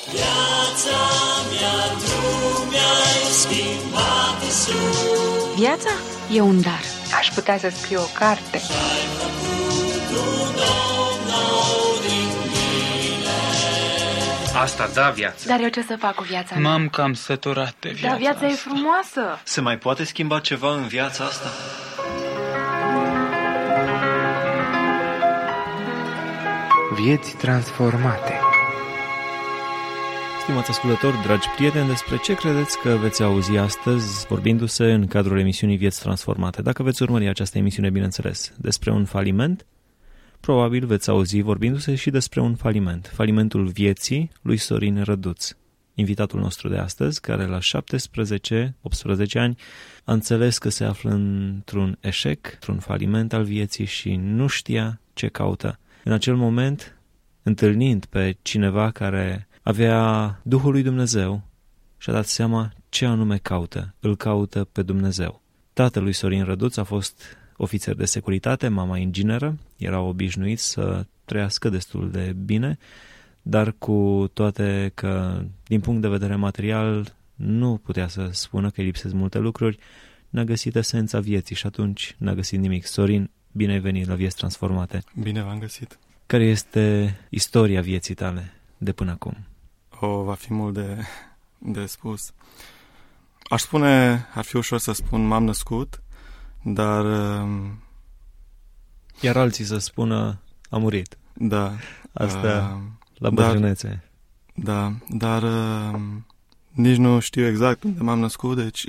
Viața mea, tu mi-ai schimbat, Iisus. Viața e un dar. Aș putea să scriu o carte. Și-ai făcut un om nou din mine. Asta da viață. Dar eu ce să fac cu viața mea? M-am cam săturat de viața. Dar viața e asta. frumoasă. Se mai poate schimba ceva în viața asta? Vieți transformate. Stimați ascultători, dragi prieteni, despre ce credeți că veți auzi astăzi vorbindu-se în cadrul emisiunii Vieți Transformate? Dacă veți urmări această emisiune, bineînțeles, despre un faliment, probabil veți auzi vorbindu-se și despre un faliment, falimentul vieții lui Sorin Răduț. Invitatul nostru de astăzi, care la 17-18 ani a înțeles că se află într-un eșec, într-un faliment al vieții și nu știa ce caută. În acel moment, întâlnind pe cineva care avea Duhul lui Dumnezeu, și-a dat seama ce anume caută. Îl caută pe Dumnezeu. Tatălui Sorin Răduț a fost ofițer de securitate, mama ingineră, era obișnuit să trăiască destul de bine, dar cu toate că, din punct de vedere material, nu putea să spună că îi lipsesc multe lucruri, n-a găsit esența vieții și atunci n-a găsit nimic. Sorin, bine ai venit la Vieți Transformate. Bine v-am găsit. Care este istoria vieții tale de până acum? Va fi mult de spus. Aș spune, ar fi ușor să spun, m-am născut, dar... Iar alții să spună, a murit. Da. Asta la bătrânețe. Dar nici nu știu exact unde m-am născut, deci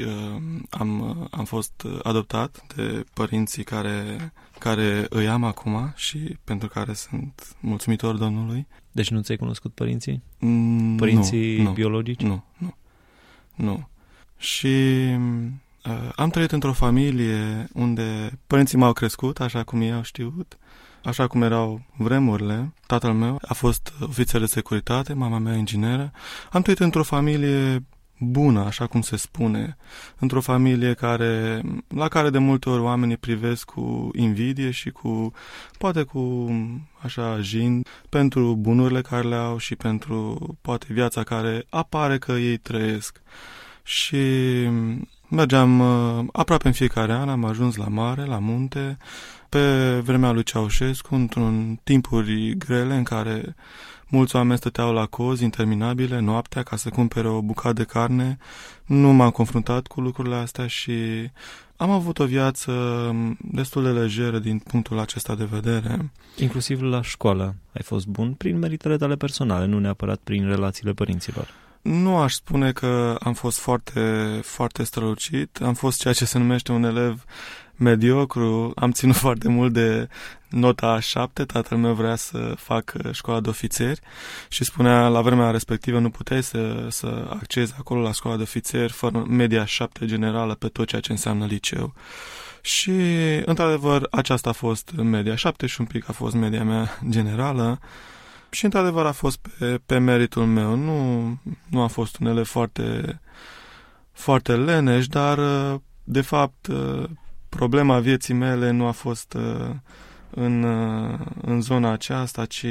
am fost adoptat de părinții care îi am acum și pentru care sunt mulțumitor Domnului. Deci nu ți-ai cunoscut părinții? Părinții biologici? Nu. Și am trăit într-o familie unde părinții m-au crescut așa cum ei au știut, așa cum erau vremurile. Tatăl meu a fost ofițer de securitate, mama mea ingineră. Am trăit într-o familie bună, așa cum se spune, într-o familie la care de multe ori oamenii privesc cu invidie și poate cu așa jin pentru bunurile care le au și pentru poate viața care apare că ei trăiesc. Și mergeam aproape în fiecare an, am ajuns la mare, la munte, pe vremea lui Ceaușescu, într-un timpuri grele în care mulți oameni stăteau la cozi interminabile noaptea ca să cumpere o bucată de carne. Nu m-am confruntat cu lucrurile astea și am avut o viață destul de lejeră din punctul acesta de vedere. Inclusiv la școală ai fost bun prin meritele tale personale, nu neapărat prin relațiile părinților. Nu aș spune că am fost foarte, foarte strălucit. Am fost ceea ce se numește un elev mediocru. Am ținut foarte mult de nota 7. Tatăl meu vrea să fac școala de ofițeri și spunea la vremea respectivă nu puteai să accezi acolo la școala de ofițeri fără media 7 generală pe tot ceea ce înseamnă liceu. Și, într-adevăr, aceasta a fost media 7 și un pic a fost media mea generală. Și, într-adevăr, a fost pe meritul meu. Nu a fost un elev foarte, foarte leneș, dar, de fapt, problema vieții mele nu a fost în zona aceasta, ci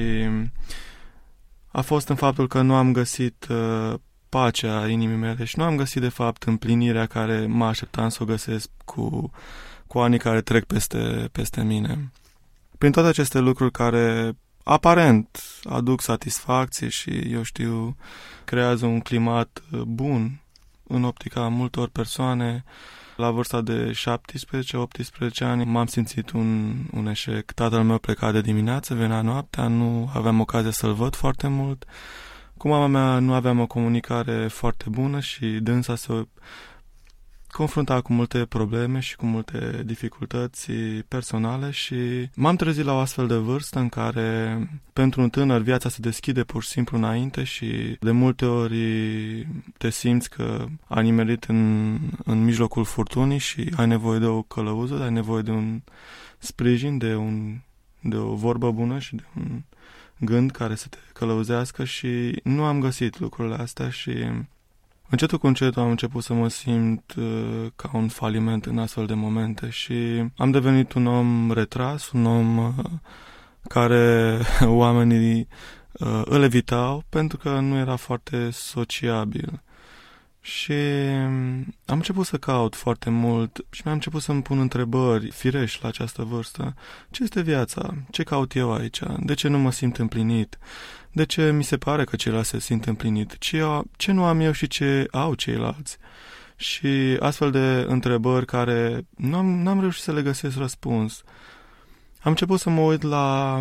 a fost în faptul că nu am găsit pacea inimii mele și nu am găsit, de fapt, împlinirea care mă așteptam să o găsesc cu anii care trec peste mine. Prin toate aceste lucruri care aparent aduc satisfacție și, eu știu, creează un climat bun în optica multor persoane. La vârsta de 17-18 ani m-am simțit un eșec. Tatăl meu pleca de dimineață, venea noaptea, nu aveam ocazia să-l văd foarte mult. Cu mama mea nu aveam o comunicare foarte bună și dânsa se confrunta cu multe probleme și cu multe dificultăți personale și m-am trezit la o astfel de vârstă în care pentru un tânăr viața se deschide pur și simplu înainte și de multe ori te simți că ai nimerit în mijlocul furtunii și ai nevoie de o călăuză, ai nevoie de un sprijin, de o vorbă bună și de un gând care să te călăuzească și nu am găsit lucrurile astea și încetul cu încetul am început să mă simt ca un faliment în astfel de momente și am devenit un om retras, un om care oamenii îl evitau pentru că nu era foarte sociabil. Și am început să caut foarte mult și mi-am început să-mi pun întrebări firești la această vârstă. Ce este viața? Ce caut eu aici? De ce nu mă simt împlinit? De ce mi se pare că ceilalți se simt împlinit? Ce nu am eu și ce au ceilalți? Și astfel de întrebări care n-am reușit să le găsesc răspuns. Am început să mă uit la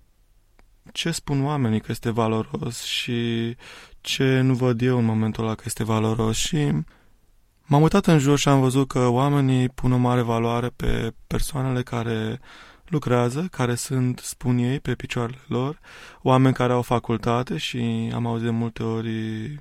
ce spun oamenii că este valoros și ce nu văd eu în momentul ăla că este valoros. Și m-am uitat în jur și am văzut că oamenii pun o mare valoare pe persoanele care lucrează, care sunt, spun ei, pe picioarele lor, oameni care au facultate și am auzit de multe ori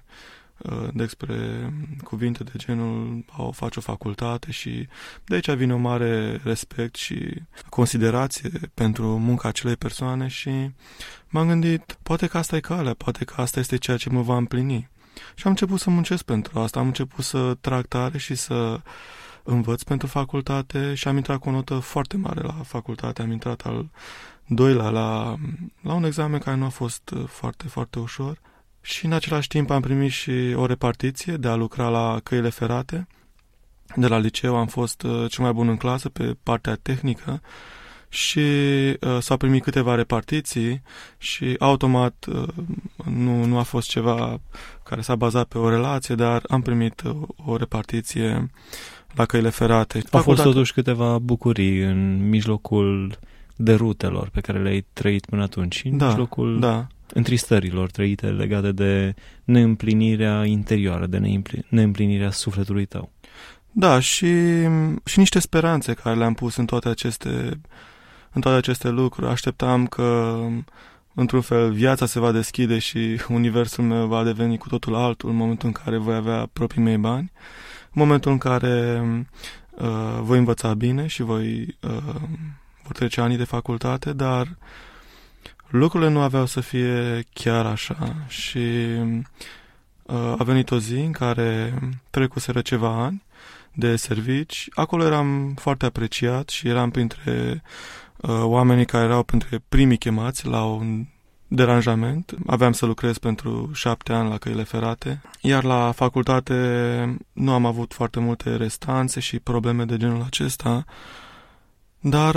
despre cuvinte de genul faci o facultate și de aici vine un mare respect și considerație pentru munca acelei persoane și m-am gândit, poate că asta e calea, poate că asta este ceea ce mă va împlini. Și am început să muncesc pentru asta, am început să trag tare și să învăț pentru facultate și am intrat cu o notă foarte mare la facultate, am intrat al doilea la un examen care nu a fost foarte, foarte ușor. Și în același timp am primit și o repartiție de a lucra la căile ferate. De la liceu am fost cel mai bun în clasă pe partea tehnică și s-au primit câteva repartiții și automat nu a fost ceva care s-a bazat pe o relație, dar am primit o repartiție la căile ferate. Au fost totuși câteva bucurii în mijlocul derutelor pe care le-ai trăit până atunci, în mijlocul întristărilor trăite legate de neîmplinirea interioară, de neîmplinirea sufletului tău. Da, și niște speranțe care le-am pus în toate aceste lucruri. Așteptam că, într-un fel, viața se va deschide și universul meu va deveni cu totul altul în momentul în care voi avea proprii mei bani, în momentul în care voi învăța bine și vor trece anii de facultate, dar lucrurile nu aveau să fie chiar așa și a venit o zi în care trecuseră ceva ani de servici. Acolo eram foarte apreciat și eram printre oamenii care erau printre primii chemați la un deranjament. Aveam să lucrez pentru 7 ani la căile ferate, iar la facultate nu am avut foarte multe restanțe și probleme de genul acesta, dar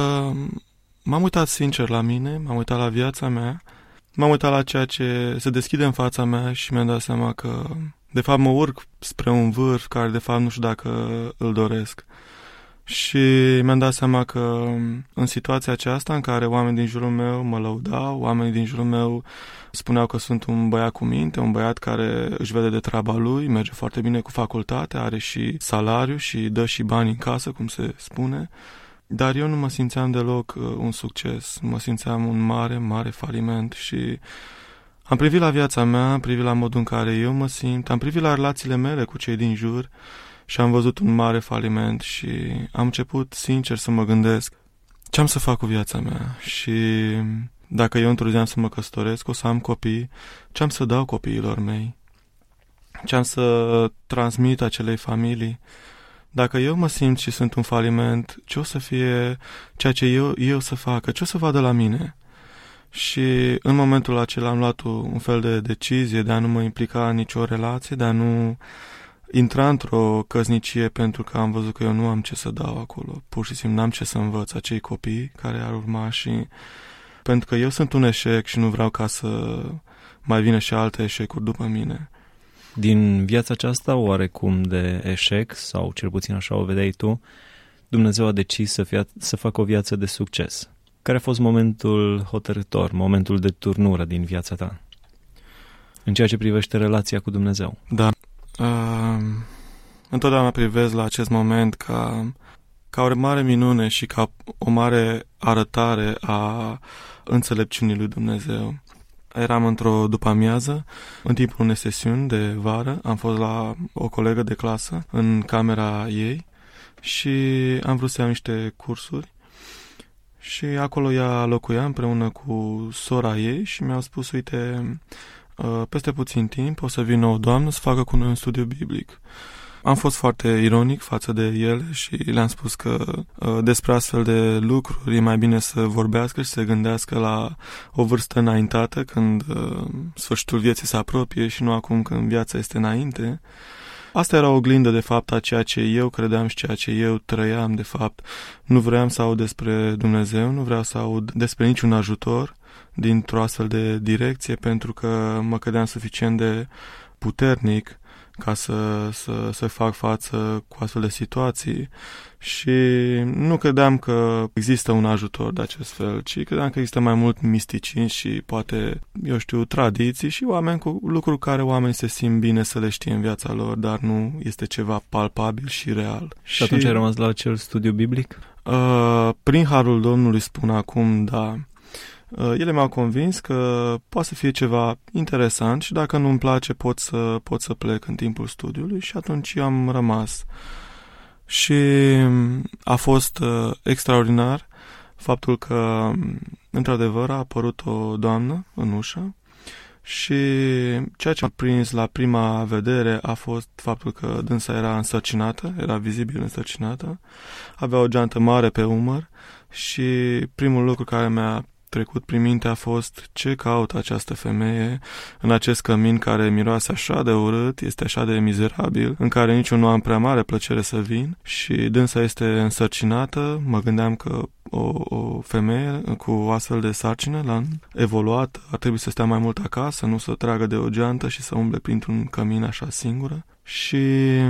m-am uitat sincer la mine, m-am uitat la viața mea, m-am uitat la ceea ce se deschide în fața mea și mi-am dat seama că, de fapt, mă urc spre un vârf care, de fapt, nu știu dacă îl doresc. Și mi-am dat seama că în situația aceasta în care oamenii din jurul meu mă lăudau, oamenii din jurul meu spuneau că sunt un băiat cu minte, un băiat care își vede de treaba lui, merge foarte bine cu facultatea, are și salariu și dă și bani în casă, cum se spune, dar eu nu mă simțeam deloc un succes, mă simțeam un mare, mare faliment și am privit la viața mea, am privit la modul în care eu mă simt, am privit la relațiile mele cu cei din jur și am văzut un mare faliment și am început sincer să mă gândesc ce am să fac cu viața mea și dacă eu într-o zi am să mă căsătoresc, o să am copii, ce am să dau copiilor mei, ce am să transmit acelei familii. Dacă eu mă simt și sunt un faliment, ce o să fie ceea ce eu să facă, ce o să vadă la mine? Și în momentul acela am luat un fel de decizie de a nu mă implica în nicio relație, de a nu intra într-o căsnicie pentru că am văzut că eu nu am ce să dau acolo. Pur și simplu n-am ce să învăț acei copii care ar urma și pentru că eu sunt un eșec și nu vreau ca să mai vină și alte eșecuri după mine. Din viața aceasta oarecum de eșec, sau cel puțin așa o vedeai tu, Dumnezeu a decis să facă o viață de succes. Care a fost momentul hotărâtor, momentul de turnură din viața ta? În ceea ce privește relația cu Dumnezeu. Da. Întotdeauna privesc la acest moment ca o mare minune și ca o mare arătare a înțelepciunii lui Dumnezeu. Eram într-o după-amiază, în timpul unei sesiuni de vară, am fost la o colegă de clasă în camera ei și am vrut să iau niște cursuri și acolo ea locuia împreună cu sora ei și mi-au spus, uite, peste puțin timp o să vină o doamnă să facă cu noi un studiu biblic. Am fost foarte ironic față de ele și le-am spus că despre astfel de lucruri e mai bine să vorbească și să se gândească la o vârstă înaintată, când sfârșitul vieții se apropie și nu acum când viața este înainte. Asta era o oglindă, de fapt, a ceea ce eu credeam și ceea ce eu trăiam, de fapt. Nu vreau să aud despre Dumnezeu, nu vreau să aud despre niciun ajutor dintr-o astfel de direcție, pentru că mă credeam suficient de puternic ca să fac față cu astfel de situații și nu credeam că există un ajutor de acest fel, ci credeam că există mai mult misticism și poate, eu știu, tradiții și oameni cu lucruri care oamenii se simt bine să le știe în viața lor, dar nu este ceva palpabil și real. Și atunci ai rămas la acel studiu biblic? Prin harul Domnului spun acum, da. Ele m-au convins că poate să fie ceva interesant și dacă nu-mi place pot să plec în timpul studiului și atunci eu am rămas. Și a fost extraordinar faptul că, într-adevăr, a apărut o doamnă în ușă și ceea ce m-a prins la prima vedere a fost faptul că dânsa era însărcinată, era vizibil însărcinată, avea o geantă mare pe umăr și primul lucru care mi-a trecut prin minte a fost ce caută această femeie în acest cămin care miroase așa de urât, este așa de mizerabil, în care nici eu nu am prea mare plăcere să vin și dânsa este însărcinată. Mă gândeam că o femeie cu o astfel de sarcină la evoluat ar trebui să stea mai mult acasă, nu să tragă de o geantă și să umble printr-un cămin așa singură. Și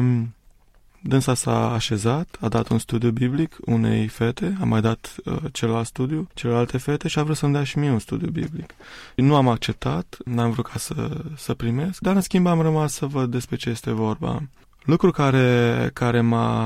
dânsa s-a așezat, a dat un studiu biblic unei fete, a mai dat celălalt studiu, celelalte fete și a vrut să-mi dea și mie un studiu biblic. Nu am acceptat, n-am vrut ca să primesc, dar în schimb am rămas să văd despre ce este vorba. Lucru care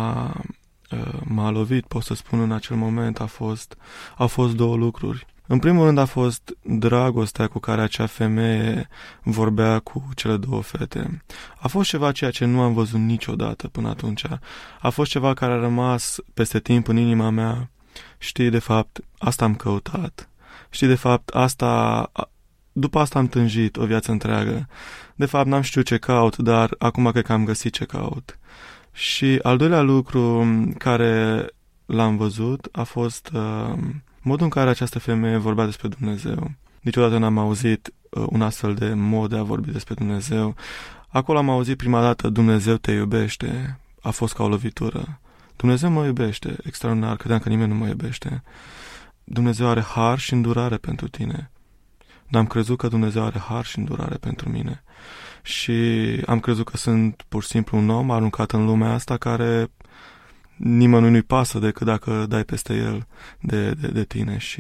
m-a lovit, pot să spun, în acel moment au fost două lucruri. În primul rând a fost dragostea cu care acea femeie vorbea cu cele două fete. A fost ceva ceea ce nu am văzut niciodată până atunci. A fost ceva care a rămas peste timp în inima mea. Știi, de fapt, asta am căutat. Știi, de fapt, după asta am tânjit o viață întreagă. De fapt, n-am știut ce caut, dar acum cred că am găsit ce caut. Și al doilea lucru care l-am văzut a fost modul în care această femeie vorbea despre Dumnezeu. Niciodată n-am auzit un astfel de mod de a vorbi despre Dumnezeu. Acolo am auzit prima dată Dumnezeu te iubește. A fost ca o lovitură. Dumnezeu mă iubește. Extraordinar. Credeam că nimeni nu mă iubește. Dumnezeu are har și îndurare pentru tine. N-am crezut că Dumnezeu are har și îndurare pentru mine. Și am crezut că sunt pur și simplu un om aruncat în lumea asta care nimănui nu-i pasă decât dacă dai peste el de tine. Și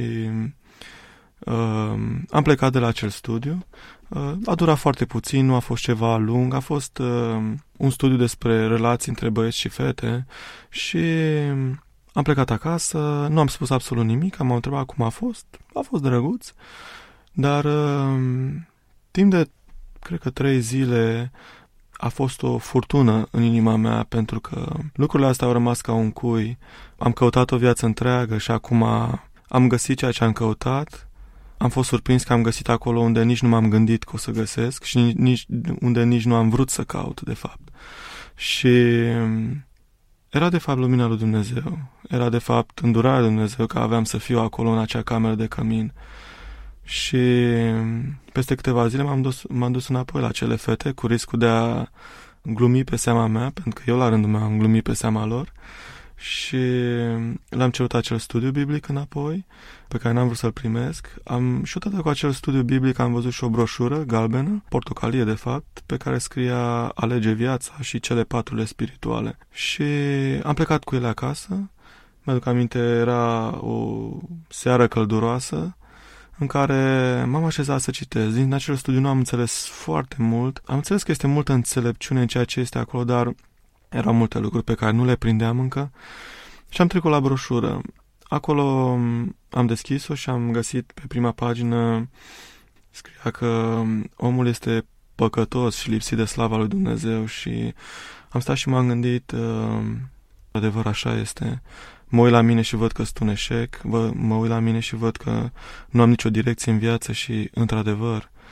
am plecat de la acel studiu. A durat foarte puțin, nu a fost ceva lung, a fost un studiu despre relații între băieți și fete și am plecat acasă, nu am spus absolut nimic, am întrebat cum a fost drăguț, dar timp de, cred că 3 zile, a fost o furtună în inima mea, pentru că lucrurile astea au rămas ca un cui. Am căutat o viață întreagă și acum am găsit ceea ce am căutat. Am fost surprins că am găsit acolo unde nici nu m-am gândit că o să găsesc și unde nici nu am vrut să caut, de fapt. Și era de fapt lumina lui Dumnezeu. Era de fapt îndurarea lui Dumnezeu că aveam să fiu acolo în acea cameră de cămin. Și peste câteva zile m-am dus înapoi la cele fete cu riscul de a glumi pe seama mea, pentru că eu la rândul meu am glumit pe seama lor și le-am cerut acel studiu biblic înapoi, pe care n-am vrut să-l primesc. Și odată cu acel studiu biblic am văzut și o broșură galbenă, portocalie de fapt, pe care scria Alege viața și cele 4 spirituale. Și am plecat cu ele acasă. Mi-aduc aminte, era o seară călduroasă în care m-am așezat să citesc. Din acel studiu nu am înțeles foarte mult. Am înțeles că este multă înțelepciune în ceea ce este acolo, dar erau multe lucruri pe care nu le prindeam încă. Și am trecut la broșură. Acolo am deschis-o și am găsit pe prima pagină, scria că omul este păcătos și lipsit de slava lui Dumnezeu și am stat și m-am gândit, adevăr, așa este. Mă uit la mine și văd că sunt un eșec, mă uit la mine și văd că nu am nicio direcție în viață și, într-adevăr,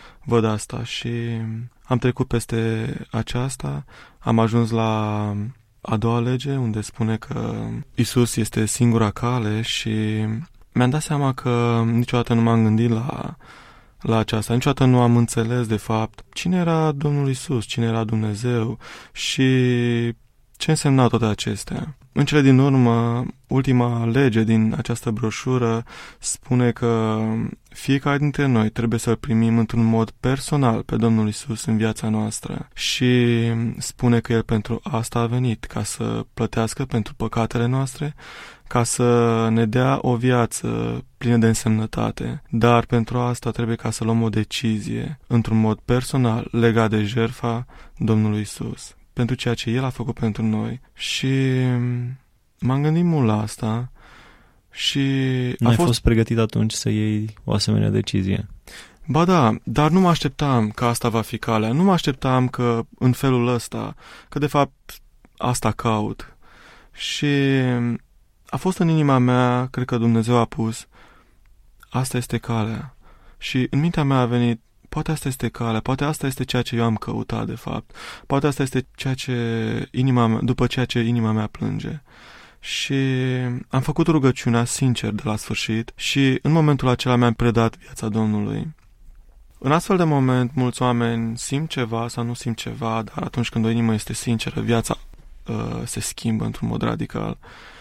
văd asta și am trecut peste aceasta, am ajuns la a doua lege, unde spune că Isus este singura cale și mi-am dat seama că niciodată nu m-am gândit la aceasta, niciodată nu am înțeles de fapt cine era Domnul Isus, cine era Dumnezeu și ce însemnau toate acestea. În cele din urmă, ultima lege din această broșură spune că fiecare dintre noi trebuie să-L primim într-un mod personal pe Domnul Isus în viața noastră și spune că El pentru asta a venit, ca să plătească pentru păcatele noastre, ca să ne dea o viață plină de însemnătate. Dar pentru asta trebuie ca să luăm o decizie într-un mod personal legat de jertfa Domnului Isus, pentru ceea ce El a făcut pentru noi. Și m-am gândit mult la asta și N-ai fost pregătit atunci să iei o asemenea decizie? Ba da, dar nu mă așteptam că asta va fi calea. Nu mă așteptam că în felul ăsta, că de fapt asta caut. Și a fost în inima mea, cred că Dumnezeu a pus, asta este calea. Și în mintea mea a venit, poate asta este calea, poate asta este ceea ce eu am căutat de fapt, poate asta este după ceea ce inima mea plânge. Și am făcut rugăciunea sincer de la sfârșit și în momentul acela mi-am predat viața Domnului. În astfel de moment, mulți oameni simt ceva sau nu simt ceva, dar atunci când o inimă este sinceră, viața se schimbă într-un mod radical.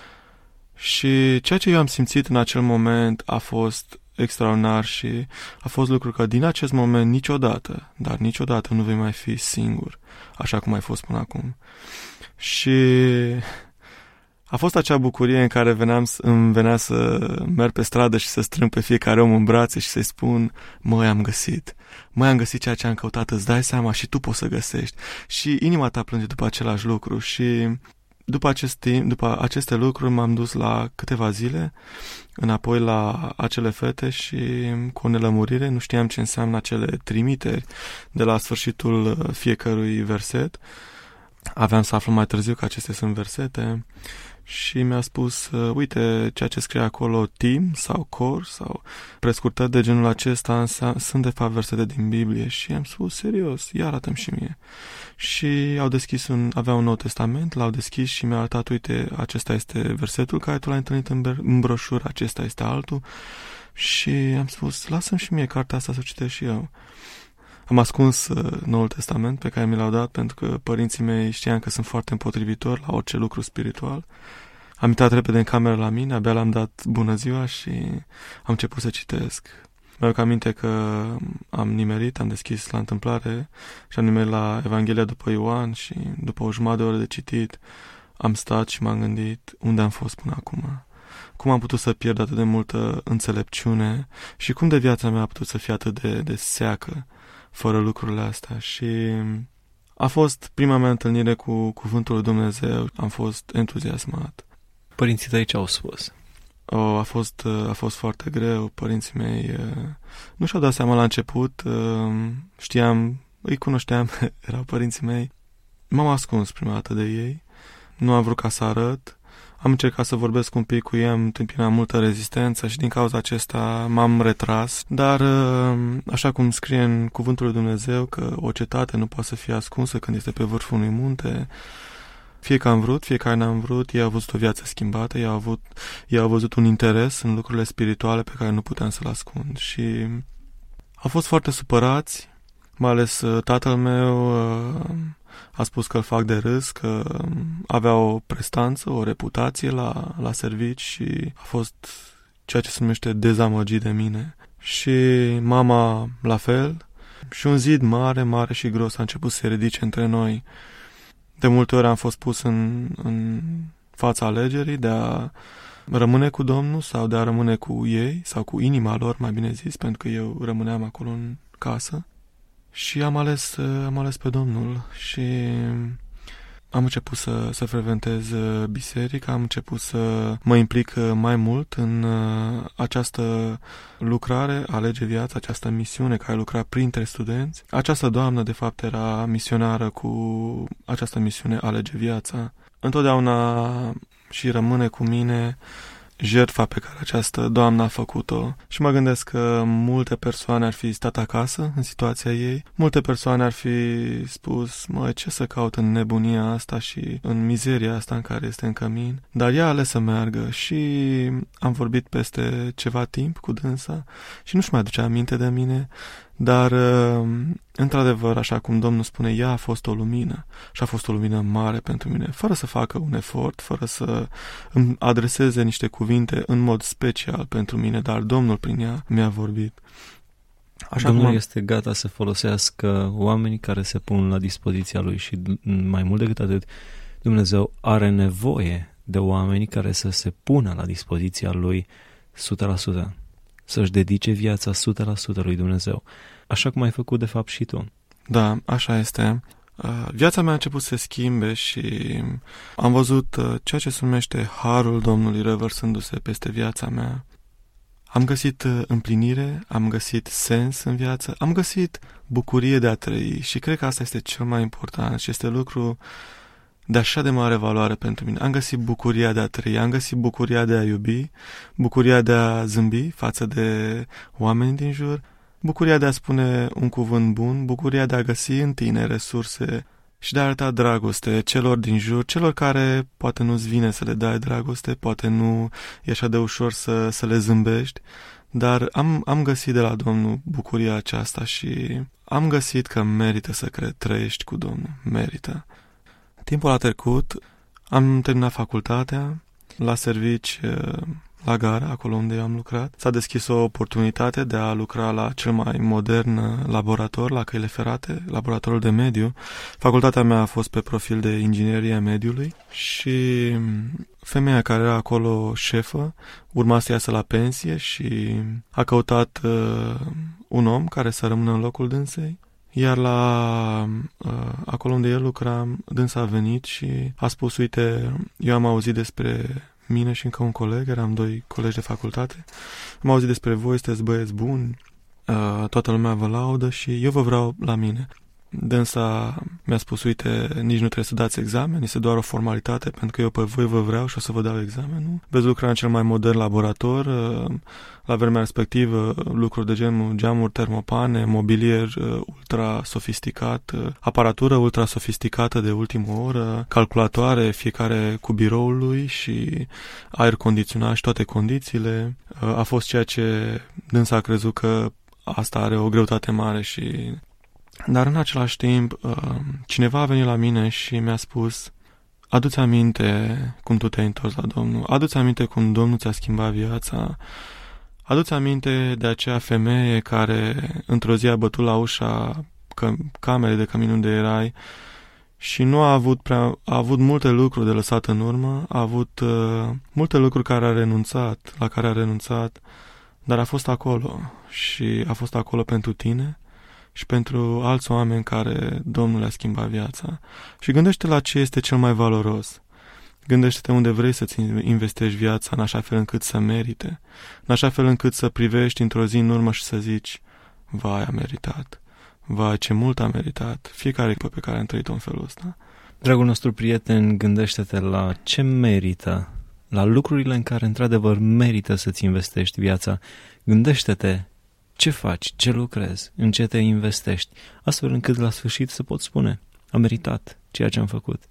Și ceea ce eu am simțit în acel moment a fost extraordinar și a fost lucru că din acest moment niciodată nu vei mai fi singur, așa cum ai fost până acum. Și a fost acea bucurie în care îmi venea să merg pe stradă și să strâng pe fiecare om în brațe și să-i spun, măi, am găsit ceea ce am căutat, îți dai seama și tu poți să găsești. Și inima ta plânge după același lucru și după aceste lucruri m-am dus la câteva zile înapoi la acele fete și cu o nelămurire, nu știam ce înseamnă acele trimiteri de la sfârșitul fiecărui verset. Aveam să aflu mai târziu că acestea sunt versete și mi-a spus, uite, ceea ce scrie acolo, tim sau cor sau prescurtări de genul acesta sunt de fapt versete din Biblie și am spus, serios, ia arată-mi și mie. Și aveau un Nou Testament, l-au deschis și mi-a arătat, uite, acesta este versetul care tu l-ai întâlnit în broșură, acesta este altul și am spus, lasă-mi și mie cartea asta să o citesc și eu. Am ascuns Noul Testament pe care mi l-au dat pentru că părinții mei știam că sunt foarte împotrivitori la orice lucru spiritual. Am intrat repede în cameră la mine, abia l-am dat bună ziua și am început să citesc. Mi-aduc aminte că am deschis la întâmplare și am nimerit la Evanghelia după Ioan și după o jumătate de oră de citit am stat și m-am gândit unde am fost până acum. Cum am putut să pierd atât de multă înțelepciune și cum de viața mea a putut să fie atât de seacă fără lucrurile astea. Și a fost prima mea întâlnire cu Cuvântul lui Dumnezeu. Am fost entuziasmat. Părinții tăi ce au spus? A fost foarte greu. Părinții mei nu și-au dat seama la început. Îi cunoșteam, erau părinții mei. M-am ascuns prima dată de ei. Nu am vrut ca să arăt. Am încercat să vorbesc un pic cu ei, am întâmpinat multă rezistență și din cauza acesta m-am retras. Dar, așa cum scrie în Cuvântul lui Dumnezeu, că o cetate nu poate să fie ascunsă când este pe vârful unui munte, fie că am vrut, fie că n-am vrut, ei au văzut o viață schimbată, ei au văzut un interes în lucrurile spirituale pe care nu puteam să-l ascund. Și au fost foarte supărați, mai ales tatăl meu a spus că îl fac de râs, că avea o prestanță, o reputație la servici și a fost ceea ce se numește dezamăgit de mine. Și mama la fel. Și un zid mare, mare și gros a început să se ridice între noi. De multe ori am fost pus în fața alegerii de a rămâne cu Domnul sau de a rămâne cu ei sau cu inima lor, mai bine zis, pentru că eu rămâneam acolo în casă. Și am ales pe Domnul și am început să frecventez biserica, am început să mă implic mai mult în această lucrare, Alege Viața, această misiune care lucra printre studenți. Această doamnă, de fapt, era misionară cu această misiune Alege Viața. Întotdeauna și rămâne cu mine jertfa pe care această doamnă a făcut-o și mă gândesc că multe persoane ar fi stat acasă în situația ei, multe persoane ar fi spus, măi, ce să caut în nebunia asta și în mizeria asta în care este în cămin, dar ea a ales să meargă și am vorbit peste ceva timp cu dânsa și nu-și mai aducea aminte de mine, dar într-adevăr, așa cum Domnul spune, ea a fost o lumină și a fost o lumină mare pentru mine, fără să facă un efort, fără să îmi adreseze niște cuvinte în mod special pentru mine, dar Domnul prin ea mi-a vorbit. Așa Domnul este gata să folosească oamenii care se pun la dispoziția Lui și mai mult decât atât, Dumnezeu are nevoie de oameni care să se pună la dispoziția Lui 100%, să-și dedice viața 100% lui Dumnezeu, așa cum ai făcut de fapt și tu. Da, așa este. Viața mea a început să se schimbe și am văzut ceea ce se numește harul Domnului revărsându-se peste viața mea. Am găsit împlinire, am găsit sens în viață, am găsit bucurie de a trăi și cred că asta este cel mai important și este lucru de așa de mare valoare pentru mine. Am găsit bucuria de a trăi, am găsit bucuria de a iubi, bucuria de a zâmbi față de oameni din jur, bucuria de a spune un cuvânt bun, bucuria de a găsi în tine resurse și de a arăta dragoste celor din jur, celor care poate nu-ți vine să le dai dragoste, poate nu e așa de ușor să le zâmbești, dar am găsit de la Domnul bucuria aceasta și am găsit că merită să trăiești cu Domnul, merită. Timpul a trecut, am terminat facultatea, la servici la gara, acolo unde eu am lucrat. S-a deschis o oportunitate de a lucra la cel mai modern laborator, la căile ferate, laboratorul de mediu. Facultatea mea a fost pe profil de inginerie a mediului și femeia care era acolo șefă urma să iasă la pensie și a căutat un om care să rămână în locul dânsei. Iar acolo unde el lucra, dânsa a venit și a spus, uite, eu am auzit despre mine și încă un coleg, eram 2 colegi de facultate, am auzit despre voi, sunteți băieți buni, toată lumea vă laudă și eu vă vreau la mine. Dânsa mi-a spus, uite, nici nu trebuie să dați examen, este doar o formalitate, pentru că eu pe voi vă vreau și o să vă dau examenul. Veți lucra în cel mai modern laborator, la vremea respectivă, lucruri de genul geamuri, termopane, mobilier ultra sofisticat, aparatură ultra sofisticată de ultimă oră, calculatoare, fiecare cu biroul lui și aer condiționat și toate condițiile. A fost ceea ce dânsa a crezut că asta are o greutate mare și... Dar în același timp, cineva a venit la mine și mi-a spus, adu-ți aminte cum tu te-ai întors la Domnul, adu-ți aminte cum Domnul ți-a schimbat viața, adu-ți aminte de acea femeie care într-o zi a bătut la ușa camerei de cămin unde erai și nu a avut multe lucruri de lăsat în urmă, a avut multe lucruri la care a renunțat, dar a fost acolo și a fost acolo pentru tine și pentru alți oameni care Domnul le-a schimbat viața. Și gândește la ce este cel mai valoros. Gândește-te unde vrei să-ți investești viața în așa fel încât să merite, în așa fel încât să privești într-o zi în urmă și să zici, vai, a meritat, vai, ce mult a meritat, fiecare pe care am trăit-o în felul ăsta. Dragul nostru prieten, gândește-te la ce merită, la lucrurile în care într-adevăr merită să-ți investești viața. Gândește-te ce faci, ce lucrezi, în ce te investești, astfel încât la sfârșit să poți spune, a meritat ceea ce am făcut.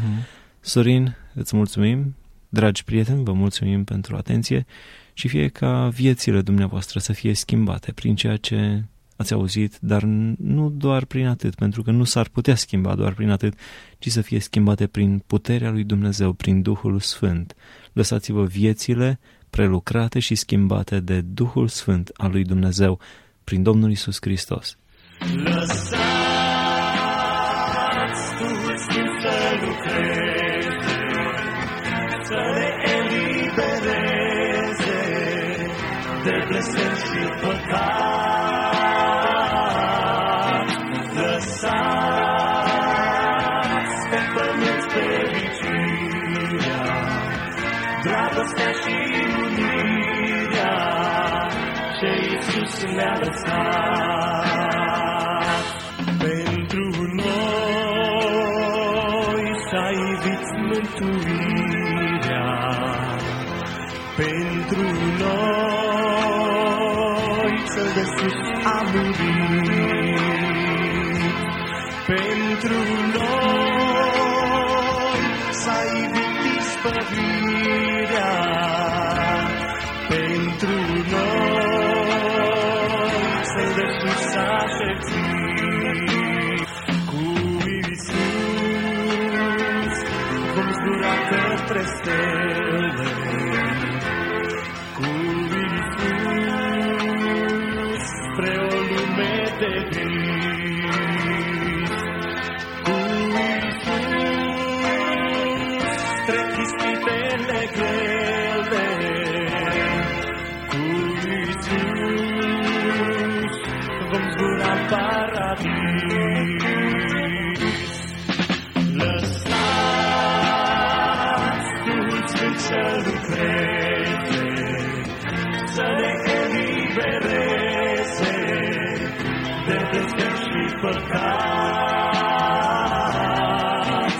Sorin, îți mulțumim, dragi prieteni, vă mulțumim pentru atenție și fie ca viețile dumneavoastră să fie schimbate prin ceea ce ați auzit, dar nu doar prin atât, pentru că nu s-ar putea schimba doar prin atât, ci să fie schimbate prin puterea lui Dumnezeu, prin Duhul Sfânt. Lăsați-vă viețile prelucrate și schimbate de Duhul Sfânt al lui Dumnezeu, prin Domnul Iisus Hristos. Lăsați Duhul Sfânt să lucreze, să ne elibereze de blestem și păcat. Lăsați pe pământ fericirea, dragostea și unirea ce Iisus ne-a lăsat. Pentru noi s-a ivit mântuirea, pentru pentru noi s-a iubit ispăvirea, pentru noi se de sus s-a șerțit. Cu Iisus vom zbura către stele, cu Iisus spre o lume de vis. Cu Iisus trec ispitele grele, cu Iisus vom zbura în paradis. Lăsați Duhul Sfânt să lucreze, să ne elibereze de blestem și păcat.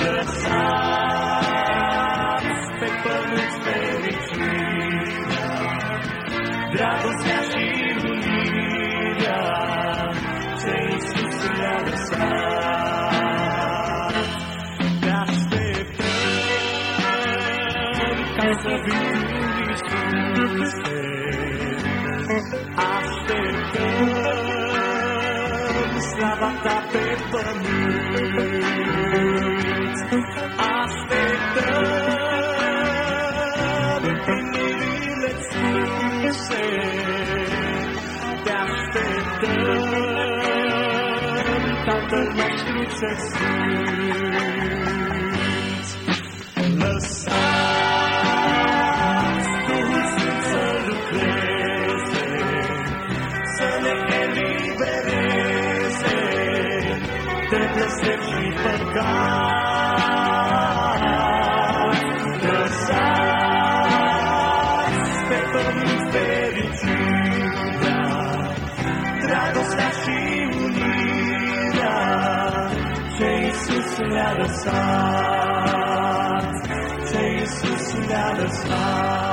Lăsați pe pământ fericirea, dragostea și unirea ce Iisus le-a lăsat. Te așteptăm ca să vii cu Iisuse, așteptăm slava ta pe pământ, așteptăm împlinirile spuse, te așteptăm, Tatăl nostru ce sfânt. Lăsați Duhul Sfânt să lucreze, să ne elibereze de blestem și păcat. Lăsați pe pământ fericirea, dragostea și unirea ce Iisus le-a lăsat, ce Iisus le-a lăsat.